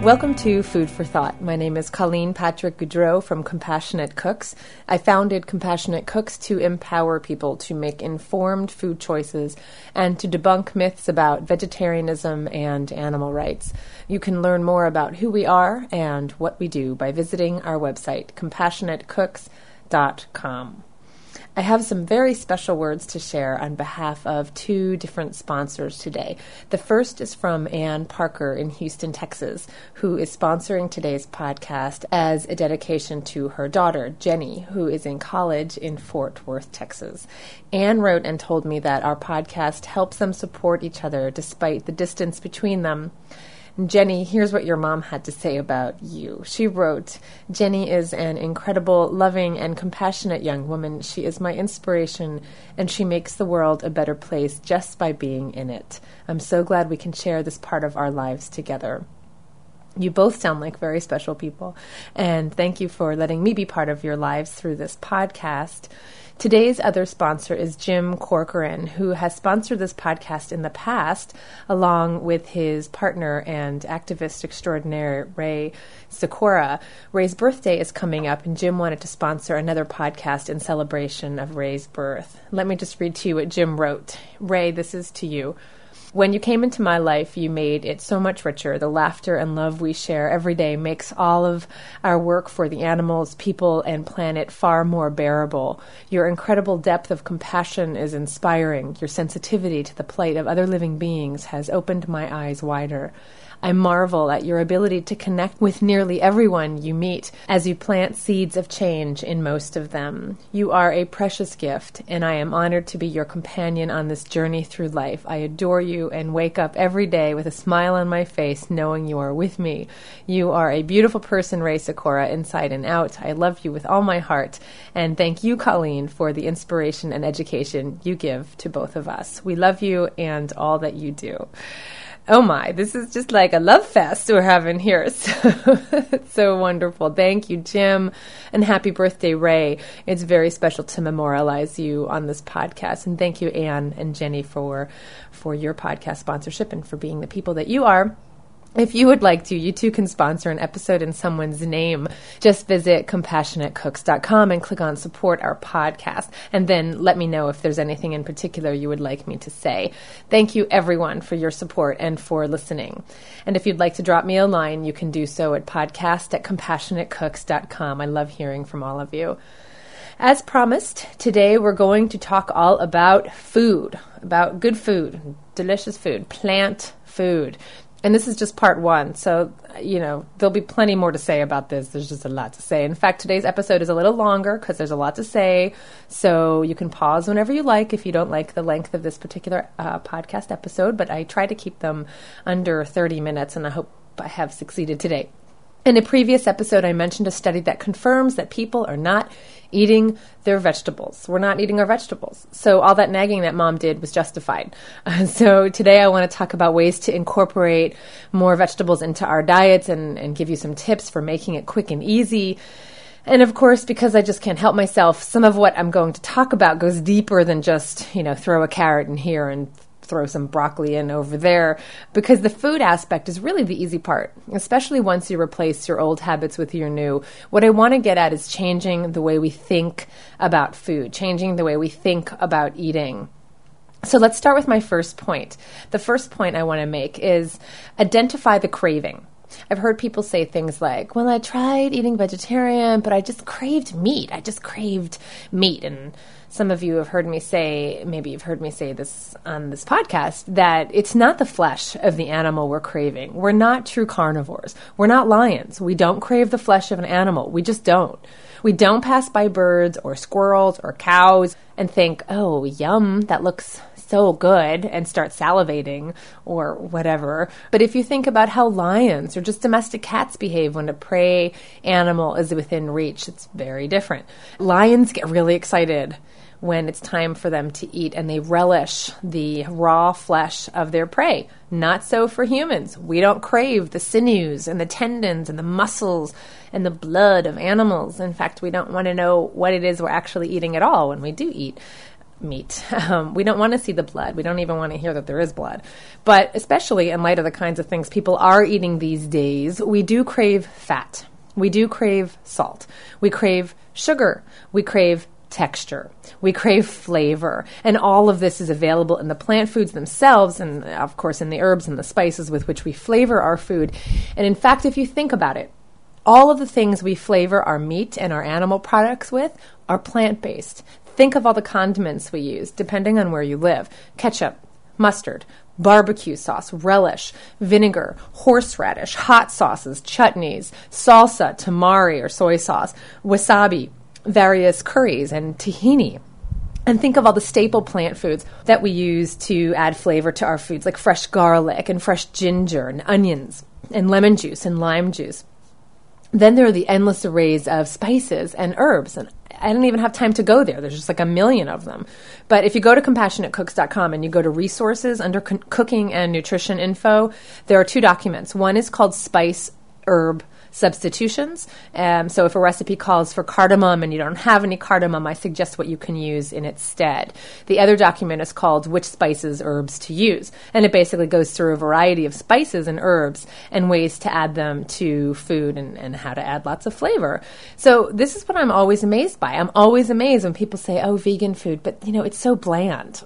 Welcome to Food for Thought. My name is Colleen Patrick Goudreau from Compassionate Cooks. I founded Compassionate Cooks to empower people to make informed food choices and to debunk myths about vegetarianism and animal rights. You can learn more about who we are and what we do by visiting our website, compassionatecooks.com. I have some very special words to share on behalf of two different sponsors today. The first is from Ann Parker in Houston, Texas, who is sponsoring today's podcast as a dedication to her daughter, Jenny, who is in college in Fort Worth, Texas. Ann wrote and told me that our podcast helps them support each other despite the distance between them. Jenny, here's what your mom had to say about you. She wrote, "Jenny is an incredible, loving, and compassionate young woman. She is my inspiration, and she makes the world a better place just by being in it. I'm so glad we can share this part of our lives together." You both sound like very special people, and thank you for letting me be part of your lives through this podcast. Today's other sponsor is Jim Corcoran, who has sponsored this podcast in the past, along with his partner and activist extraordinaire, Ray Sikora. Ray's birthday is coming up, and Jim wanted to sponsor another podcast in celebration of Ray's birth. Let me just read to you what Jim wrote. Ray, this is to you. "When you came into my life, you made it so much richer. The laughter and love we share every day makes all of our work for the animals, people, and planet far more bearable. Your incredible depth of compassion is inspiring. Your sensitivity to the plight of other living beings has opened my eyes wider. I marvel at your ability to connect with nearly everyone you meet as you plant seeds of change in most of them. You are a precious gift, and I am honored to be your companion on this journey through life. I adore you and wake up every day with a smile on my face knowing you are with me. You are a beautiful person, Ray Sikora, inside and out. I love you with all my heart, and thank you, Colleen, for the inspiration and education you give to both of us. We love you and all that you do." Oh my, this is just like a love fest we're having here. It's so wonderful. Thank you, Jim, and happy birthday, Ray. It's very special to memorialize you on this podcast. And thank you, Ann and Jenny, for your podcast sponsorship and for being the people that you are. If you would like to, you too can sponsor an episode in someone's name. Just visit compassionatecooks.com and click on support our podcast, and then let me know if there's anything in particular you would like me to say. Thank you, everyone, for your support and for listening. And if you'd like to drop me a line, you can do so at podcast@compassionatecooks.com. I love hearing from all of you. As promised, today we're going to talk all about food, about good food, delicious food, plant food. And this is just part one, so, there'll be plenty more to say about this. There's just a lot to say. In fact, today's episode is a little longer because there's a lot to say, so you can pause whenever you like if you don't like the length of this particular podcast episode, but I try to keep them under 30 minutes, and I hope I have succeeded today. In a previous episode, I mentioned a study that confirms that people are not eating their vegetables. We're not eating our vegetables. So all that nagging that mom did was justified. So today I want to talk about ways to incorporate more vegetables into our diets and give you some tips for making it quick and easy. And of course, because I just can't help myself, some of what I'm going to talk about goes deeper than just, throw a carrot in here and throw some broccoli in over there, because the food aspect is really the easy part, especially once you replace your old habits with your new. What I want to get at is changing the way we think about food, changing the way we think about eating. So let's start with my first point. The first point I want to make is identify the craving. I've heard people say things like, well, I tried eating vegetarian, but I just craved meat. And some of you have heard me say, maybe you've heard me say this on this podcast, that it's not the flesh of the animal we're craving. We're not true carnivores. We're not lions. We don't crave the flesh of an animal. We just don't. We don't pass by birds or squirrels or cows and think, oh, yum, that looks so good, and start salivating or whatever. But if you think about how lions or just domestic cats behave when a prey animal is within reach, it's very different. Lions get really excited when it's time for them to eat, and they relish the raw flesh of their prey. Not so for humans. We don't crave the sinews and the tendons and the muscles and the blood of animals. In fact, we don't want to know what it is we're actually eating at all when we do eat. meat. We don't want to see the blood. We don't even want to hear that there is blood. But especially in light of the kinds of things people are eating these days, we do crave fat. We do crave salt. We crave sugar. We crave texture. We crave flavor. And all of this is available in the plant foods themselves and, of course, in the herbs and the spices with which we flavor our food. And in fact, if you think about it, all of the things we flavor our meat and our animal products with are plant-based. Think of all the condiments we use, depending on where you live. Ketchup, mustard, barbecue sauce, relish, vinegar, horseradish, hot sauces, chutneys, salsa, tamari or soy sauce, wasabi, various curries, and tahini. And think of all the staple plant foods that we use to add flavor to our foods, like fresh garlic and fresh ginger and onions and lemon juice and lime juice. Then there are the endless arrays of spices and herbs, and I don't even have time to go there. There's just like a million of them. But if you go to CompassionateCooks.com and you go to resources under cooking and nutrition info, there are 2 documents. One is called Spice Herb Substitutions. So if a recipe calls for cardamom and you don't have any cardamom, I suggest what you can use in its stead. The other document is called Which Spices, Herbs to Use. And it basically goes through a variety of spices and herbs and ways to add them to food and how to add lots of flavor. So this is what I'm always amazed by. I'm always amazed when people say, oh, vegan food, but it's so bland.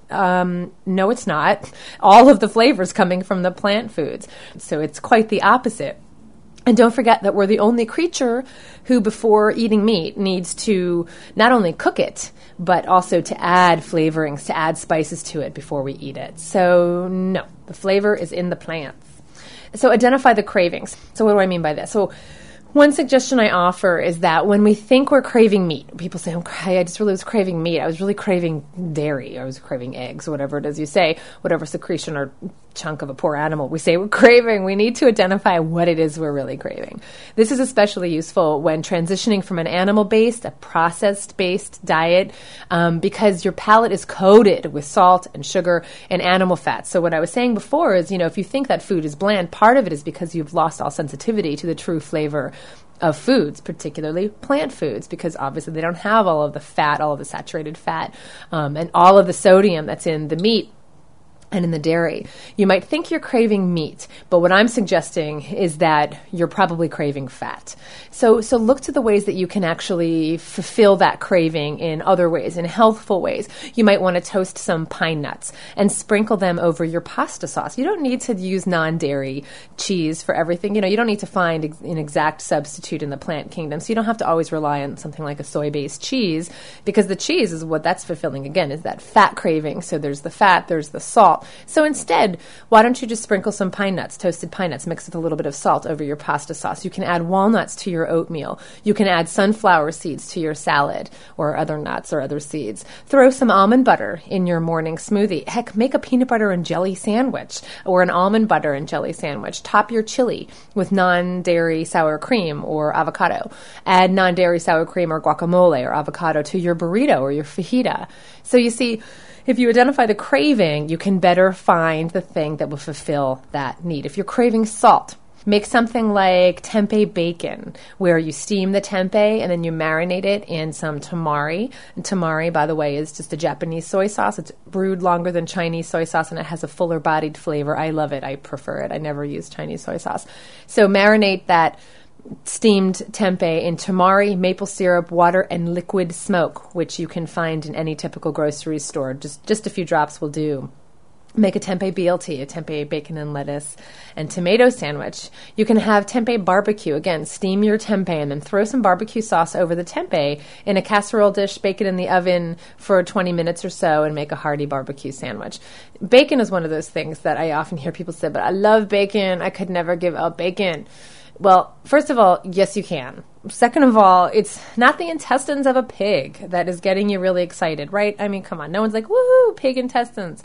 No, it's not. All of the flavors coming from the plant foods. So it's quite the opposite. And don't forget that we're the only creature who, before eating meat, needs to not only cook it, but also to add flavorings, to add spices to it before we eat it. So no, the flavor is in the plants. So identify the cravings. So what do I mean by this? So one suggestion I offer is that when we think we're craving meat, people say, okay, I just really was craving meat. I was really craving dairy. I was craving eggs, whatever it is you say, whatever secretion or chunk of a poor animal we say we're craving. We need to identify what it is we're really craving. This is especially useful when transitioning from an animal-based, a processed-based diet, because your palate is coated with salt and sugar and animal fat. So what I was saying before is, if you think that food is bland, part of it is because you've lost all sensitivity to the true flavor of foods, particularly plant foods, because obviously they don't have all of the fat, all of the saturated fat, and all of the sodium that's in the meat and in the dairy. You might think you're craving meat, but what I'm suggesting is that you're probably craving fat. So look to the ways that you can actually fulfill that craving in other ways, in healthful ways. You might want to toast some pine nuts and sprinkle them over your pasta sauce. You don't need to use non-dairy cheese for everything. You don't need to find an exact substitute in the plant kingdom. So you don't have to always rely on something like a soy-based cheese, because the cheese is what that's fulfilling, again, is that fat craving. So there's the fat, there's the salt. So instead, why don't you just sprinkle some pine nuts, toasted pine nuts, mixed with a little bit of salt over your pasta sauce. You can add walnuts to your oatmeal. You can add sunflower seeds to your salad, or other nuts or other seeds. Throw some almond butter in your morning smoothie. Heck, make a peanut butter and jelly sandwich or an almond butter and jelly sandwich. Top your chili with non-dairy sour cream or avocado. Add non-dairy sour cream or guacamole or avocado to your burrito or your fajita. So you see, if you identify the craving, you can better find the thing that will fulfill that need. If you're craving salt, make something like tempeh bacon, where you steam the tempeh and then you marinate it in some tamari. And tamari, by the way, is just a Japanese soy sauce. It's brewed longer than Chinese soy sauce, and it has a fuller-bodied flavor. I love it. I prefer it. I never use Chinese soy sauce. So marinate that steamed tempeh in tamari, maple syrup, water, and liquid smoke, which you can find in any typical grocery store. Just a few drops will do. Make a tempeh BLT, a tempeh bacon and lettuce and tomato sandwich. You can have tempeh barbecue. Again, steam your tempeh and then throw some barbecue sauce over the tempeh in a casserole dish, bake it in the oven for 20 minutes or so, and make a hearty barbecue sandwich. Bacon is one of those things that I often hear people say, but I love bacon. I could never give up bacon. Well, first of all, yes, you can. Second of all, it's not the intestines of a pig that is getting you really excited, right? I mean, come on. No one's like, woohoo, pig intestines.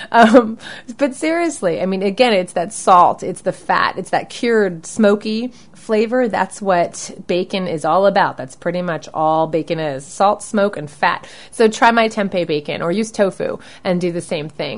But seriously, I mean, again, it's that salt, it's the fat, it's that cured, smoky flavor. That's what bacon is all about. That's pretty much all bacon is. Salt, smoke, and fat. So try my tempeh bacon, or use tofu and do the same thing.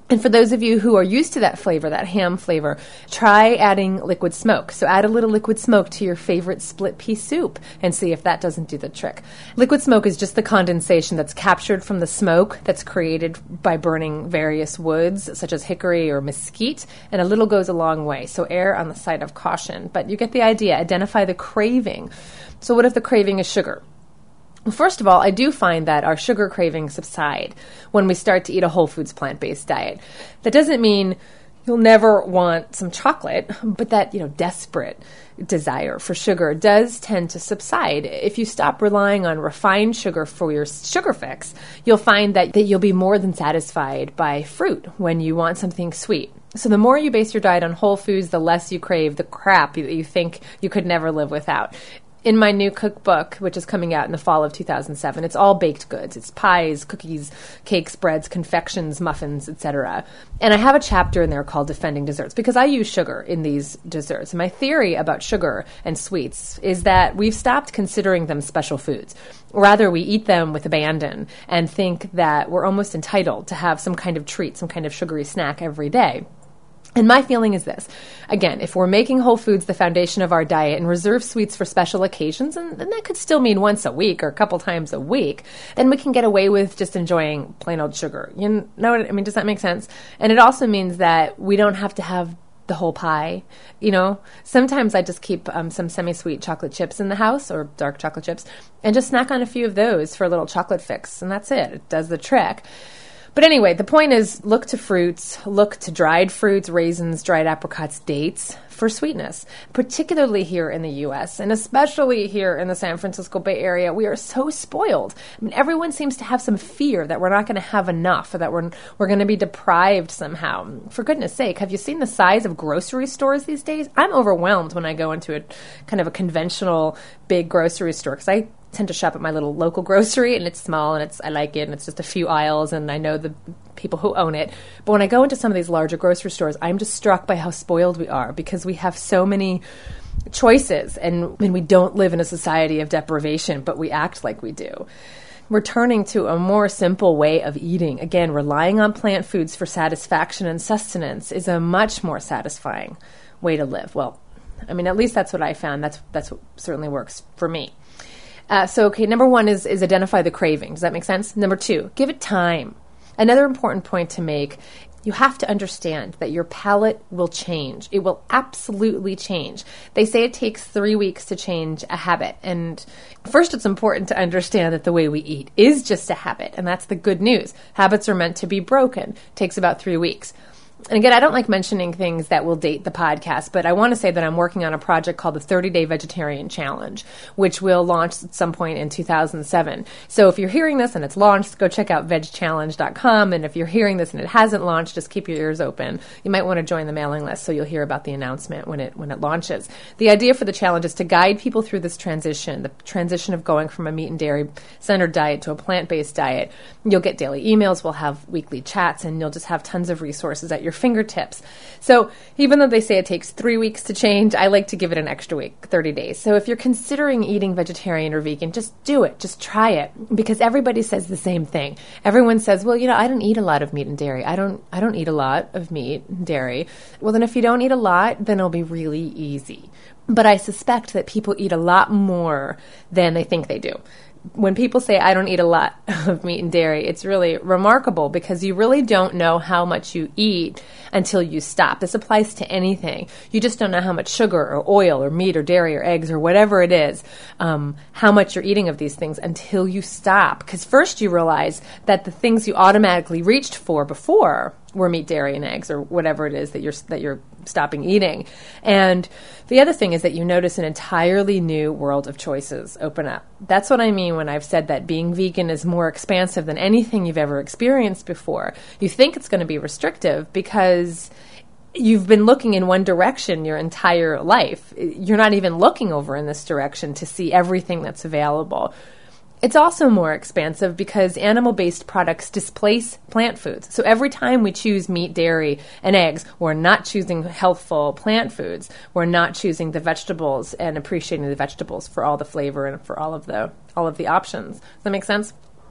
And for those of you who are used to that flavor, that ham flavor, try adding liquid smoke. So add a little liquid smoke to your favorite split pea soup and see if that doesn't do the trick. Liquid smoke is just the condensation that's captured from the smoke that's created by burning various woods, such as hickory or mesquite, and a little goes a long way. So err on the side of caution. But you get the idea. Identify the craving. So what if the craving is sugar? Well, first of all, I do find that our sugar cravings subside when we start to eat a whole foods plant-based diet. That doesn't mean you'll never want some chocolate, but that, desperate desire for sugar does tend to subside. If you stop relying on refined sugar for your sugar fix, you'll find that you'll be more than satisfied by fruit when you want something sweet. So the more you base your diet on whole foods, the less you crave the crap that you think you could never live without. In my new cookbook, which is coming out in the fall of 2007, it's all baked goods. It's pies, cookies, cakes, breads, confections, muffins, etc. And I have a chapter in there called Defending Desserts because I use sugar in these desserts. And my theory about sugar and sweets is that we've stopped considering them special foods. Rather, we eat them with abandon and think that we're almost entitled to have some kind of treat, some kind of sugary snack every day. And my feeling is this. Again, if we're making whole foods the foundation of our diet and reserve sweets for special occasions, and that could still mean once a week or a couple times a week, then we can get away with just enjoying plain old sugar. You know what I mean? Does that make sense? And it also means that we don't have to have the whole pie. Sometimes I just keep some semi-sweet chocolate chips in the house or dark chocolate chips and just snack on a few of those for a little chocolate fix. And that's it. It does the trick. But anyway, the point is look to fruits, look to dried fruits, raisins, dried apricots, dates for sweetness, particularly here in the U.S. and especially here in the San Francisco Bay Area. We are so spoiled. I mean, everyone seems to have some fear that we're not going to have enough or that we're going to be deprived somehow. For goodness sake, have you seen the size of grocery stores these days? I'm overwhelmed when I go into a kind of a conventional big grocery store because I tend to shop at my little local grocery, and it's small, and I like it, and it's just a few aisles, and I know the people who own it. But when I go into some of these larger grocery stores, I'm just struck by how spoiled we are because we have so many choices, and we don't live in a society of deprivation, but we act like we do. We're turning to a more simple way of eating. Again, relying on plant foods for satisfaction and sustenance is a much more satisfying way to live. Well, I mean, at least that's what I found. That's what certainly works for me. Number one is identify the craving. Does that make sense? Number two, give it time. Another important point to make, you have to understand that your palate will change. It will absolutely change. They say it takes 3 weeks to change a habit. And first, it's important to understand that the way we eat is just a habit. And that's the good news. Habits are meant to be broken. It takes about 3 weeks. And again, I don't like mentioning things that will date the podcast, but I want to say that I'm working on a project called the 30-Day Vegetarian Challenge, which will launch at some point in 2007. So if you're hearing this and it's launched, go check out vegchallenge.com. And if you're hearing this and it hasn't launched, just keep your ears open. You might want to join the mailing list so you'll hear about the announcement when it launches. The idea for the challenge is to guide people through this transition, the transition of going from a meat and dairy centered diet to a plant-based diet. You'll get daily emails, we'll have weekly chats, and you'll just have tons of resources at your fingertips. So even though they say it takes 3 weeks to change, I like to give it an extra week, 30 days. So if you're considering eating vegetarian or vegan, just do it. Just try it. Because everybody says the same thing. Everyone says, well, I don't eat a lot of meat and dairy. I don't eat a lot of meat and dairy. Well, then if you don't eat a lot, then it'll be really easy. But I suspect that people eat a lot more than they think they do. When people say, I don't eat a lot of meat and dairy, it's really remarkable because you really don't know how much you eat until you stop. This applies to anything. You just don't know how much sugar or oil or meat or dairy or eggs or whatever it is, how much you're eating of these things until you stop. Because first you realize that the things you automatically reached for before were meat, dairy, and eggs, or whatever it is that you're stopping eating. And the other thing is that you notice an entirely new world of choices open up. That's what I mean when I've said that being vegan is more expansive than anything you've ever experienced before. You think it's going to be restrictive because you've been looking in one direction your entire life. You're not even looking over in this direction to see everything that's available. It's also more expansive because animal-based products displace plant foods. So every time we choose meat, dairy, and eggs, we're not choosing healthful plant foods. We're not choosing the vegetables and appreciating the vegetables for all the flavor and for all of the options. Does that make sense?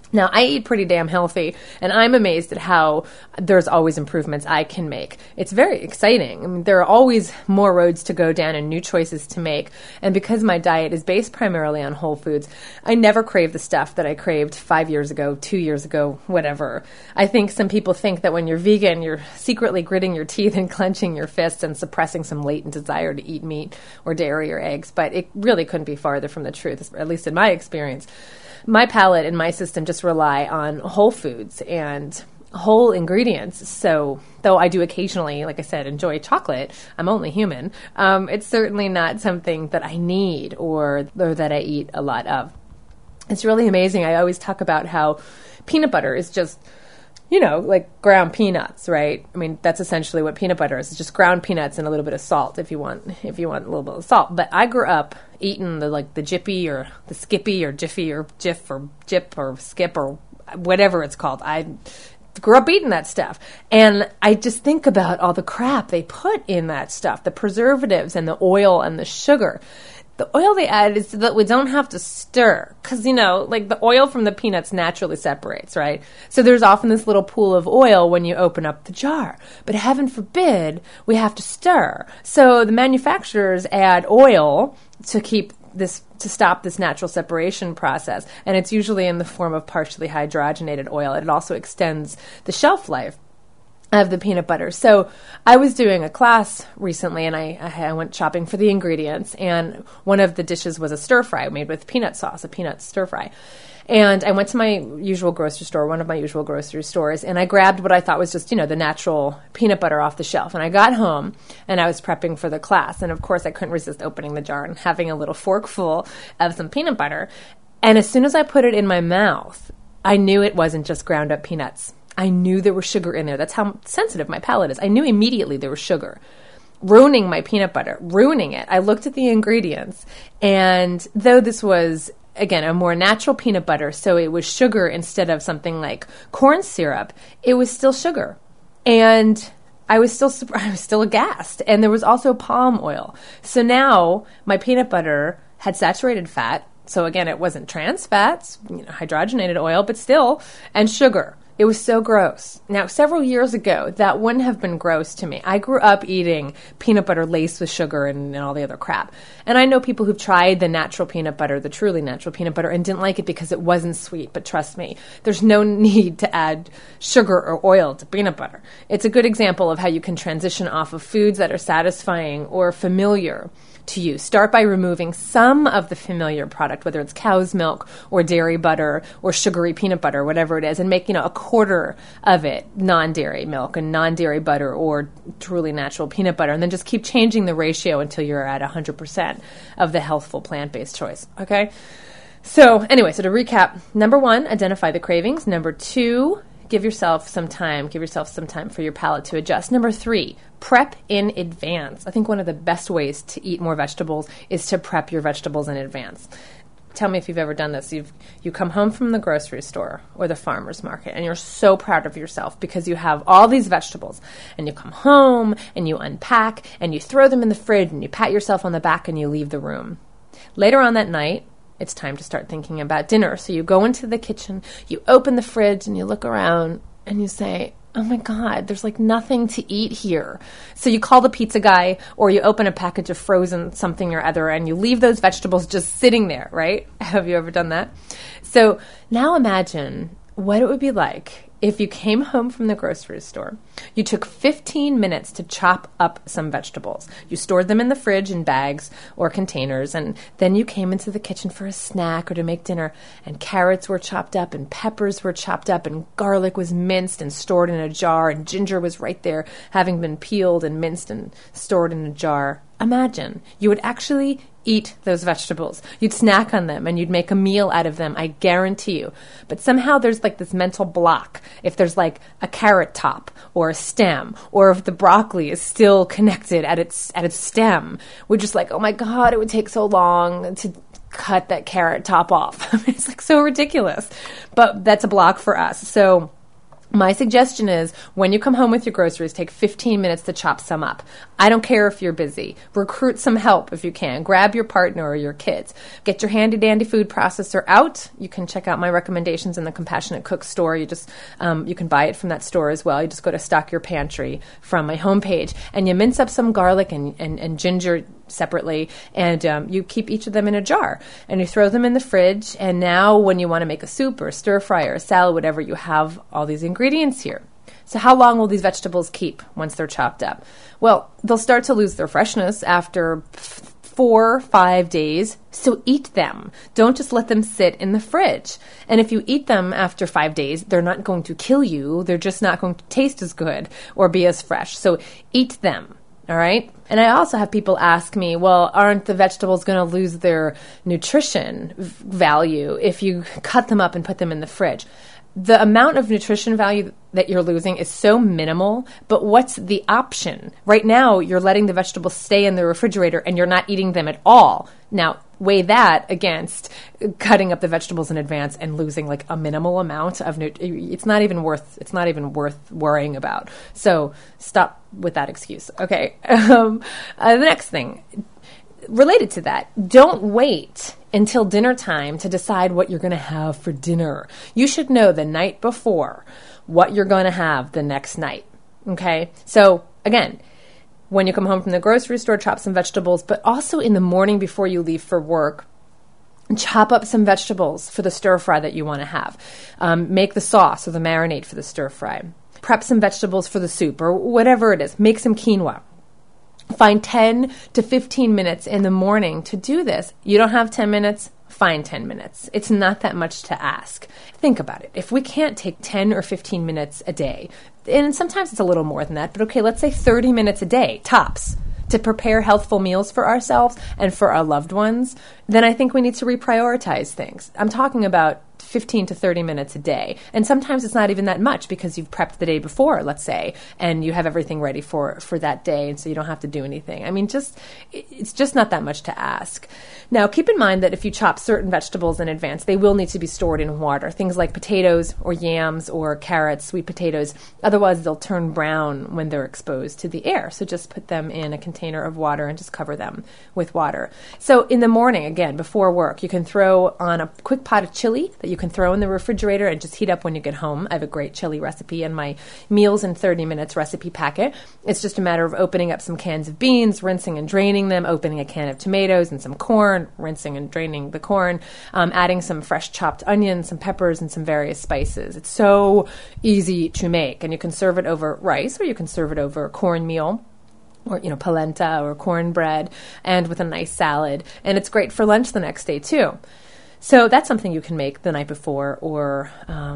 Now, I eat pretty damn healthy, and I'm amazed at how there's always improvements I can make. It's very exciting. I mean, there are always more roads to go down and new choices to make. And because my diet is based primarily on whole foods, I never crave the stuff that I craved 5 years ago, 2 years ago, whatever. I think some people think that when you're vegan, you're secretly gritting your teeth and clenching your fists and suppressing some latent desire to eat meat or dairy or eggs, but it really couldn't be farther from the truth, at least in my experience. My palate and my system just rely on whole foods and whole ingredients. So though I do occasionally, like I said, enjoy chocolate, I'm only human, it's certainly not something that I need or that I eat a lot of. It's really amazing. I always talk about how peanut butter is just, like ground peanuts, right? I mean, that's essentially what peanut butter is. It's just ground peanuts and a little bit of salt if you want a little bit of salt. But I grew up eating the Jiffy or the Skippy or Jiffy or Jif or Jip or Skip or whatever it's called. I grew up eating that stuff. And I just think about all the crap they put in that stuff, the preservatives and the oil and the sugar. The oil they add is so that we don't have to stir because, like the oil from the peanuts naturally separates, right? So there's often this little pool of oil when you open up the jar. But heaven forbid we have to stir. So the manufacturers add oil to stop this natural separation process. And it's usually in the form of partially hydrogenated oil. It also extends the shelf life of the peanut butter. So I was doing a class recently and I went shopping for the ingredients, and one of the dishes was a stir fry made with peanut sauce, a peanut stir fry. And I went to my usual grocery store, one of my usual grocery stores, and I grabbed what I thought was just, the natural peanut butter off the shelf. And I got home and I was prepping for the class. And of course I couldn't resist opening the jar and having a little forkful of some peanut butter. And as soon as I put it in my mouth, I knew it wasn't just ground up peanuts. I knew there was sugar in there. That's how sensitive my palate is. I knew immediately there was sugar. Ruining my peanut butter, ruining it. I looked at the ingredients, and though this was, again, a more natural peanut butter, so it was sugar instead of something like corn syrup, it was still sugar. And I was still aghast. And there was also palm oil. So now my peanut butter had saturated fat. So again, it wasn't trans fats, hydrogenated oil, but still, and sugar. It was so gross. Now, several years ago, that wouldn't have been gross to me. I grew up eating peanut butter laced with sugar and all the other crap. And I know people who've tried the natural peanut butter, the truly natural peanut butter, and didn't like it because it wasn't sweet. But trust me, there's no need to add sugar or oil to peanut butter. It's a good example of how you can transition off of foods that are satisfying or familiar to you. Start by removing some of the familiar product, whether it's cow's milk or dairy butter or sugary peanut butter, whatever it is, and make, a quarter of it non-dairy milk and non-dairy butter or truly natural peanut butter, and then just keep changing the ratio until you're at 100% of the healthful plant-based choice, okay? So anyway, so to recap, number 1, identify the cravings. Number 2, give yourself some time for your palate to adjust. Number 3, prep in advance. I think one of the best ways to eat more vegetables is to prep your vegetables in advance. Tell me if you've ever done this. You come home from the grocery store or the farmer's market and you're so proud of yourself because you have all these vegetables, and you come home and you unpack and you throw them in the fridge and you pat yourself on the back and you leave the room. Later on that night, it's time to start thinking about dinner. So you go into the kitchen, you open the fridge and you look around and you say, oh my God, there's like nothing to eat here. So you call the pizza guy or you open a package of frozen something or other and you leave those vegetables just sitting there, right? Have you ever done that? So now imagine what it would be like if you came home from the grocery store, you took 15 minutes to chop up some vegetables. You stored them in the fridge in bags or containers, and then you came into the kitchen for a snack or to make dinner, and carrots were chopped up, and peppers were chopped up, and garlic was minced and stored in a jar, and ginger was right there, having been peeled and minced and stored in a jar. Imagine you would actually eat those vegetables. You'd snack on them and you'd make a meal out of them, I guarantee you. But somehow there's like this mental block. If there's like a carrot top or a stem, or if the broccoli is still connected at its stem, we're just like, oh my God, it would take so long to cut that carrot top off. It's like so ridiculous. But that's a block for us. So My suggestion is when you come home with your groceries, take 15 minutes to chop some up. I don't care if you're busy. Recruit some help if you can. Grab your partner or your kids. Get your handy dandy food processor out. You can check out my recommendations in the Compassionate Cook store. You can buy it from that store as well. You just go to Stock Your Pantry from my homepage, and you mince up some garlic and ginger separately, and you keep each of them in a jar, and you throw them in the fridge. And now when you want to make a soup or a stir fry or a salad, whatever, you have all these ingredients here. So how long will these vegetables keep once they're chopped up? Well, they'll start to lose their freshness after 4-5 days, so eat them. Don't just let them sit in the fridge. And if you eat them after 5 days, they're not going to kill you. They're just not going to taste as good or be as fresh. So eat them. All right. And I also have people ask me, well, aren't the vegetables going to lose their nutrition value if you cut them up and put them in the fridge? The amount of nutrition value that you're losing is so minimal, but what's the option? Right now, you're letting the vegetables stay in the refrigerator and you're not eating them at all. Now, weigh that against cutting up the vegetables in advance and losing like a minimal amount of it's not even worth worrying about. So stop with that excuse. Okay. The next thing related to that, don't wait until dinner time to decide what you're going to have for dinner. You should know the night before what you're going to have the next night. Okay. So again, when you come home from the grocery store, chop some vegetables, but also in the morning before you leave for work, chop up some vegetables for the stir fry that you want to have. Make the sauce or the marinade for the stir fry. Prep some vegetables for the soup or whatever it is. Make some quinoa. Find 10 to 15 minutes in the morning to do this. You don't have 10 minutes? Find 10 minutes. It's not that much to ask. Think about it. If we can't take 10 or 15 minutes a day, and sometimes it's a little more than that, but okay, let's say 30 minutes a day, tops, to prepare healthful meals for ourselves and for our loved ones, then I think we need to reprioritize things. I'm talking about 15 to 30 minutes a day. And sometimes it's not even that much because you've prepped the day before, let's say, and you have everything ready for that day, and so you don't have to do anything. I mean, it's just not that much to ask. Now, keep in mind that if you chop certain vegetables in advance, they will need to be stored in water. Things like potatoes or yams or carrots, sweet potatoes. Otherwise, they'll turn brown when they're exposed to the air. So just put them in a container of water and just cover them with water. So in the morning, again, before work, you can throw on a quick pot of chili that you can throw in the refrigerator and just heat up when you get home. I have a great chili recipe in my Meals in 30 Minutes recipe packet. It's just a matter of opening up some cans of beans, rinsing and draining them, opening a can of tomatoes and some corn, rinsing and draining the corn, adding some fresh chopped onions, some peppers, and some various spices. It's so easy to make, and you can serve it over rice or you can serve it over cornmeal, or, polenta or cornbread, and with a nice salad. And it's great for lunch the next day too. So that's something you can make the night before or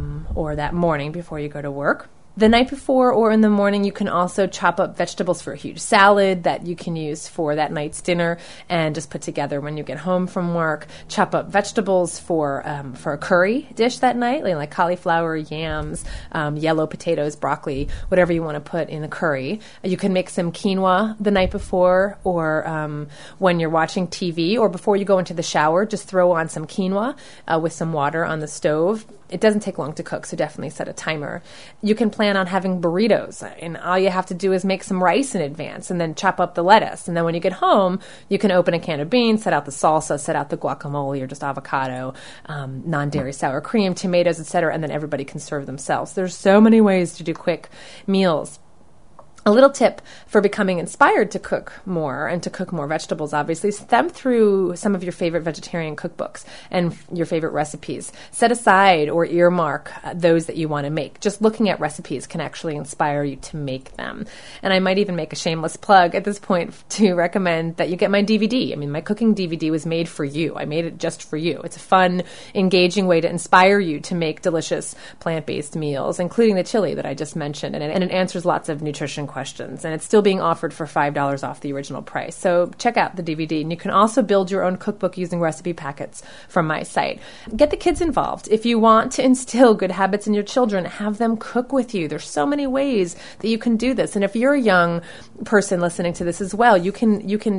that morning before you go to work. The night before or in the morning, you can also chop up vegetables for a huge salad that you can use for that night's dinner and just put together when you get home from work. Chop up vegetables for a curry dish that night, like cauliflower, yams, yellow potatoes, broccoli, whatever you want to put in the curry. You can make some quinoa the night before or when you're watching TV or before you go into the shower, just throw on some quinoa with some water on the stove. It doesn't take long to cook, so definitely set a timer. You can plan on having burritos, and all you have to do is make some rice in advance and then chop up the lettuce. And then when you get home, you can open a can of beans, set out the salsa, set out the guacamole or just avocado, non-dairy sour cream, tomatoes, etc., and then everybody can serve themselves. There's so many ways to do quick meals. A little tip for becoming inspired to cook more and to cook more vegetables, obviously, is thumb through some of your favorite vegetarian cookbooks and your favorite recipes. Set aside or earmark those that you want to make. Just looking at recipes can actually inspire you to make them. And I might even make a shameless plug at this point to recommend that you get my DVD. I mean, my cooking DVD was made for you. I made it just for you. It's a fun, engaging way to inspire you to make delicious plant-based meals, including the chili that I just mentioned. And it answers lots of nutrition questions, and it's still being offered for $5 off the original price. So check out the DVD, and you can also build your own cookbook using recipe packets from my site. Get the kids involved. If you want to instill good habits in your children, have them cook with you. There's so many ways that you can do this. And if you're a young person listening to this as well, you can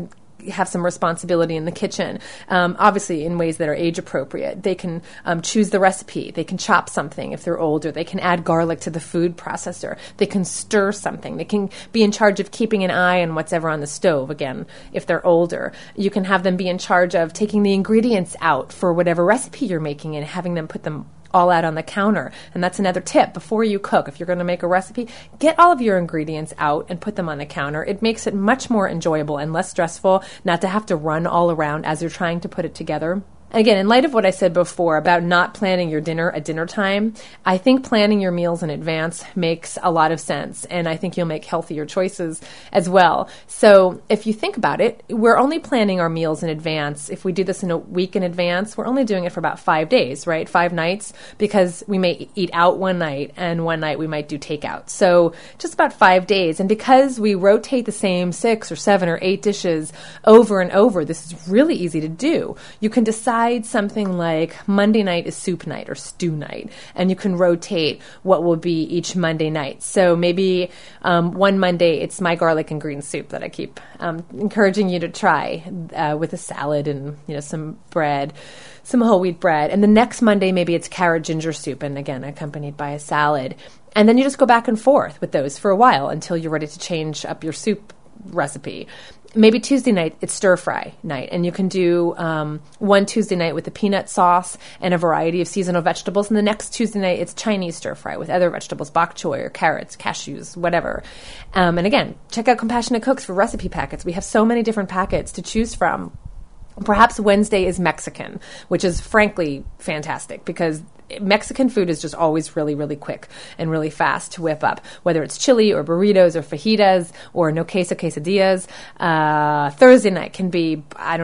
have some responsibility in the kitchen, obviously in ways that are age appropriate. They can choose the recipe. They can chop something if they're older. They can add garlic to the food processor. They can stir something. They can be in charge of keeping an eye on what's ever on the stove, again, if they're older. You can have them be in charge of taking the ingredients out for whatever recipe you're making and having them put them all out on the counter. And that's another tip. Before you cook, if you're going to make a recipe, get all of your ingredients out and put them on the counter. It makes it much more enjoyable and less stressful not to have to run all around as you're trying to put it together. Again, in light of what I said before about not planning your dinner at dinner time, I think planning your meals in advance makes a lot of sense, and I think you'll make healthier choices as well. So if you think about it, we're only planning our meals in advance. If we do this in a week in advance, we're only doing it for about 5 days, right? 5 nights, because we may eat out one night, and one night we might do takeout. So just about 5 days, and because we rotate the same 6 or 7 or 8 dishes over and over, this is really easy to do. You can decide something like Monday night is soup night or stew night, and you can rotate what will be each Monday night. So maybe one Monday it's my garlic and green soup that I keep encouraging you to try with a salad and some bread, some whole wheat bread. And the next Monday maybe it's carrot ginger soup, and again accompanied by a salad. And then you just go back and forth with those for a while until you're ready to change up your soup recipe. Maybe Tuesday night, it's stir-fry night, and you can do one Tuesday night with the peanut sauce and a variety of seasonal vegetables, and the next Tuesday night, it's Chinese stir-fry with other vegetables, bok choy or carrots, cashews, whatever. And again, check out Compassionate Cooks for recipe packets. We have so many different packets to choose from. Perhaps Wednesday is Mexican, which is frankly fantastic because Mexican food is just always really, really quick and really fast to whip up, whether it's chili or burritos or fajitas or no queso quesadillas. Thursday night can be,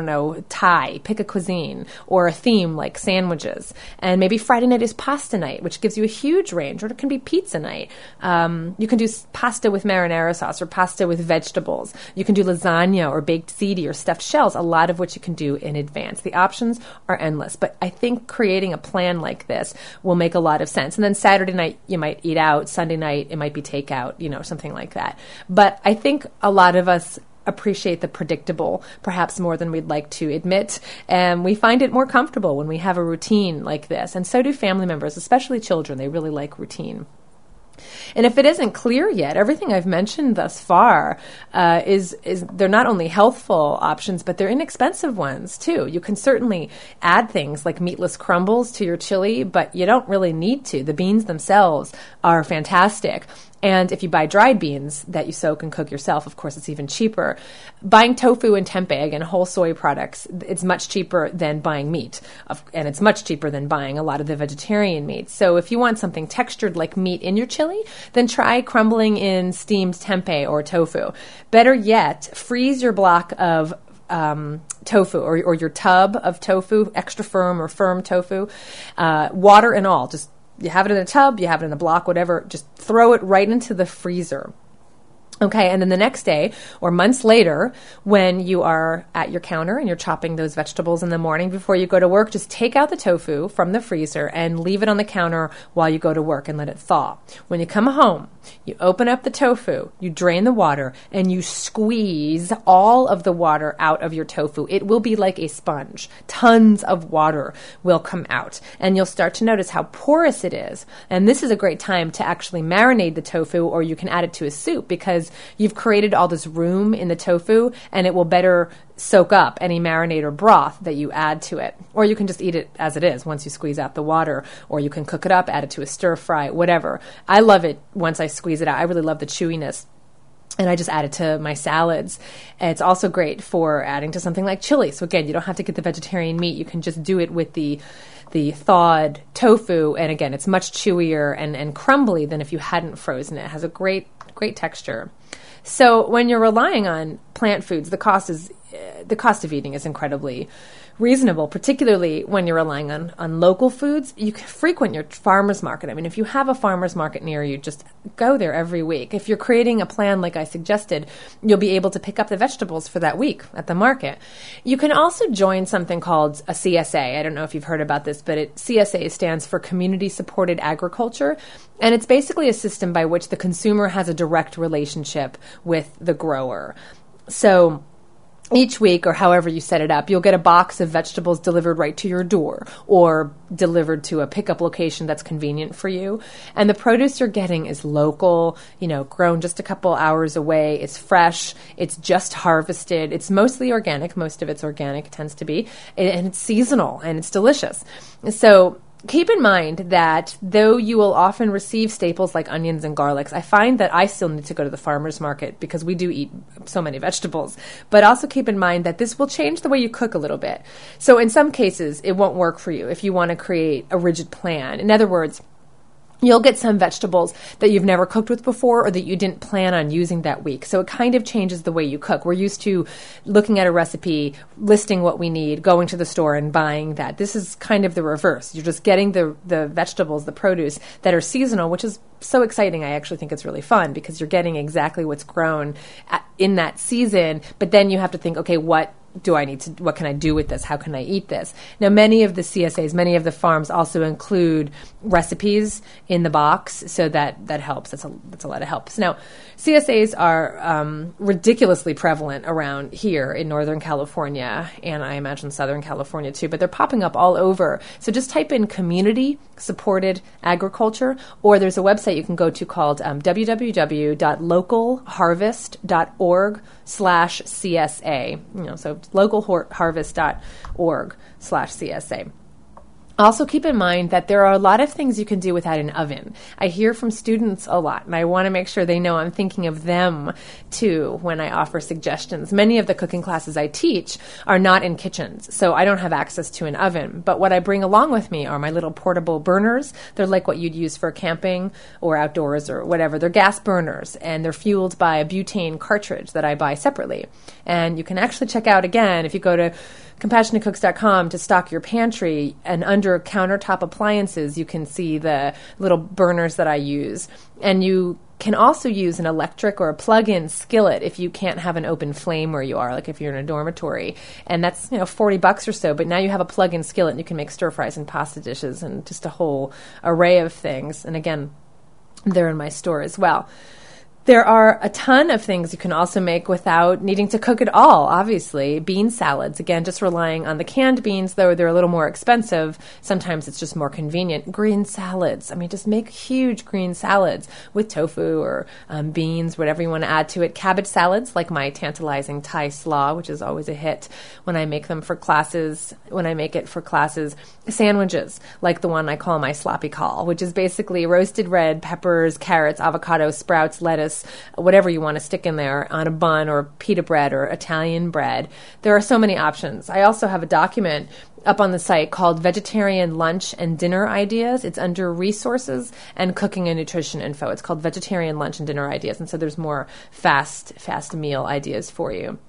Thai, pick a cuisine, or a theme like sandwiches. And maybe Friday night is pasta night, which gives you a huge range, or it can be pizza night. You can do pasta with marinara sauce or pasta with vegetables. You can do lasagna or baked ziti or stuffed shells, a lot of which you can do in advance. The options are endless, but I think creating a plan like this will make a lot of sense. And then Saturday night, you might eat out. Sunday night, it might be takeout, something like that. But I think a lot of us appreciate the predictable, perhaps more than we'd like to admit. And we find it more comfortable when we have a routine like this. And so do family members, especially children. They really like routine. And if it isn't clear yet, everything I've mentioned thus far is they're not only healthful options, but they're inexpensive ones too. You can certainly add things like meatless crumbles to your chili, but you don't really need to. The beans themselves are fantastic. And if you buy dried beans that you soak and cook yourself, of course, it's even cheaper. Buying tofu and tempeh, again, whole soy products, it's much cheaper than buying meat. And it's much cheaper than buying a lot of the vegetarian meat. So if you want something textured like meat in your chili, then try crumbling in steamed tempeh or tofu. Better yet, freeze your block of tofu or your tub of tofu, extra firm or firm tofu, water and all. Just you have it in a tub, you have it in a block, whatever, just throw it right into the freezer. Okay, and then the next day or months later, when you are at your counter and you're chopping those vegetables in the morning before you go to work, just take out the tofu from the freezer and leave it on the counter while you go to work and let it thaw. When you come home, you open up the tofu, you drain the water, and you squeeze all of the water out of your tofu. It will be like a sponge. Tons of water will come out, and you'll start to notice how porous it is. And this is a great time to actually marinate the tofu, or you can add it to a soup because you've created all this room in the tofu, and it will better soak up any marinade or broth that you add to it. Or you can just eat it as it is once you squeeze out the water, or you can cook it up, add it to a stir fry, whatever. I love it once I squeeze it out. I really love the chewiness. And I just add it to my salads. And it's also great for adding to something like chili. So again, you don't have to get the vegetarian meat. You can just do it with the thawed tofu. And again, it's much chewier and crumbly than if you hadn't frozen it. It has a great texture. So when you're relying on plant foods, the cost of eating is incredibly reasonable, particularly when you're relying on local foods. You can frequent your farmer's market. I mean, if you have a farmer's market near you, just go there every week. If you're creating a plan like I suggested, you'll be able to pick up the vegetables for that week at the market. You can also join something called a CSA. I don't know if you've heard about this, but CSA stands for Community Supported Agriculture, and it's basically a system by which the consumer has a direct relationship with the grower. So each week, or however you set it up, you'll get a box of vegetables delivered right to your door or delivered to a pickup location that's convenient for you. And the produce you're getting is local, grown just a couple hours away. It's fresh. It's just harvested. It's mostly organic. Most of it's organic, it tends to be. And it's seasonal and it's delicious. So keep in mind that though you will often receive staples like onions and garlics, I find that I still need to go to the farmer's market because we do eat so many vegetables. But also keep in mind that this will change the way you cook a little bit. So in some cases, it won't work for you if you want to create a rigid plan. In other words, you'll get some vegetables that you've never cooked with before or that you didn't plan on using that week. So it kind of changes the way you cook. We're used to looking at a recipe, listing what we need, going to the store and buying that. This is kind of the reverse. You're just getting the vegetables, the produce that are seasonal, which is so exciting. I actually think it's really fun because you're getting exactly what's grown in that season. But then you have to think, okay, what can I do with this? How can I eat this? Now, many of the CSAs, many of the farms also include recipes in the box, so that helps. That's a lot of help. So now, CSAs are ridiculously prevalent around here in Northern California, and I imagine Southern California too, but they're popping up all over. So just type in community supported agriculture, or there's a website you can go to called www.localharvest.org/CSA. So localharvest.org/CSA. Also, keep in mind that there are a lot of things you can do without an oven. I hear from students a lot, and I want to make sure they know I'm thinking of them, too, when I offer suggestions. Many of the cooking classes I teach are not in kitchens, so I don't have access to an oven. But what I bring along with me are my little portable burners. They're like what you'd use for camping or outdoors or whatever. They're gas burners, and they're fueled by a butane cartridge that I buy separately. And you can actually check out, again, if you go to CompassionateCooks.com to stock your pantry, and under countertop appliances, you can see the little burners that I use. And you can also use an electric or a plug-in skillet if you can't have an open flame where you are, like if you're in a dormitory. And that's, $40 or so, but now you have a plug-in skillet and you can make stir fries and pasta dishes and just a whole array of things. And again, they're in my store as well. There are a ton of things you can also make without needing to cook at all, obviously. Bean salads, again, just relying on the canned beans, though they're a little more expensive. Sometimes it's just more convenient. Green salads. Just make huge green salads with tofu or beans, whatever you want to add to it. Cabbage salads, like my tantalizing Thai slaw, which is always a hit when I make them for classes. Sandwiches, like the one I call my sloppy call, which is basically roasted red peppers, carrots, avocado, sprouts, lettuce, whatever you want to stick in there on a bun or pita bread or Italian bread. There are so many options. I also have a document up on the site called Vegetarian Lunch and Dinner Ideas. It's under Resources and Cooking and Nutrition Info. It's called Vegetarian Lunch and Dinner Ideas. And so there's more fast meal ideas for you.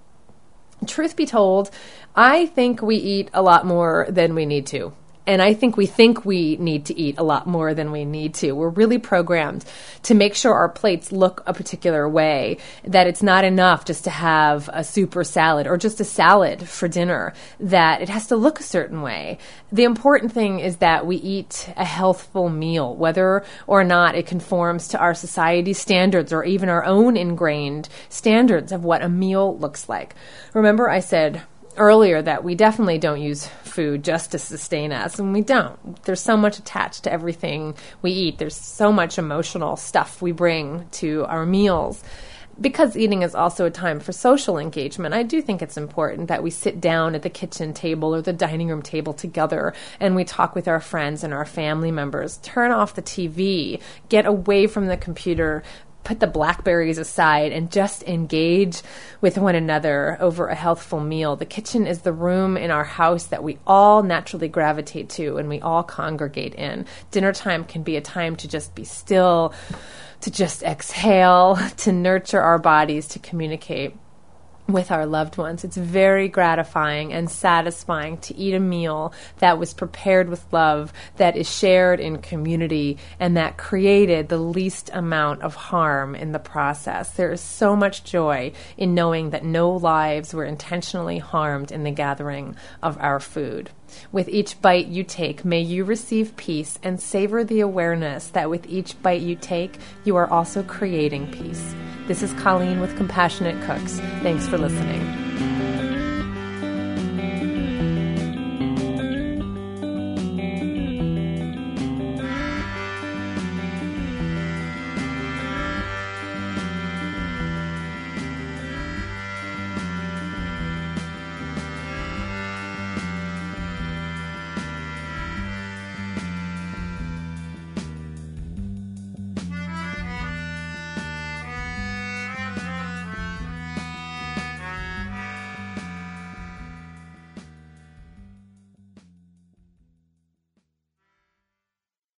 Truth be told, I think we eat a lot more than we need to. And I think we need to eat a lot more than we need to. We're really programmed to make sure our plates look a particular way, that it's not enough just to have a soup or salad or just a salad for dinner, that it has to look a certain way. The important thing is that we eat a healthful meal, whether or not it conforms to our society's standards or even our own ingrained standards of what a meal looks like. Remember, I said earlier that we definitely don't use food just to sustain us, and we don't. There's so much attached to everything we eat. There's so much emotional stuff we bring to our meals. Because eating is also a time for social engagement, I do think it's important that we sit down at the kitchen table or the dining room table together and we talk with our friends and our family members. Turn off the TV, get away from the computer, put the blackberries aside and just engage with one another over a healthful meal. The kitchen is the room in our house that we all naturally gravitate to and we all congregate in. Dinner time can be a time to just be still, to just exhale, to nurture our bodies, to communicate with our loved ones. It's very gratifying and satisfying to eat a meal that was prepared with love, that is shared in community, and that created the least amount of harm in the process. There is so much joy in knowing that no lives were intentionally harmed in the gathering of our food. With each bite you take, may you receive peace and savor the awareness that with each bite you take, you are also creating peace. This is Colleen with Compassionate Cooks. Thanks for listening.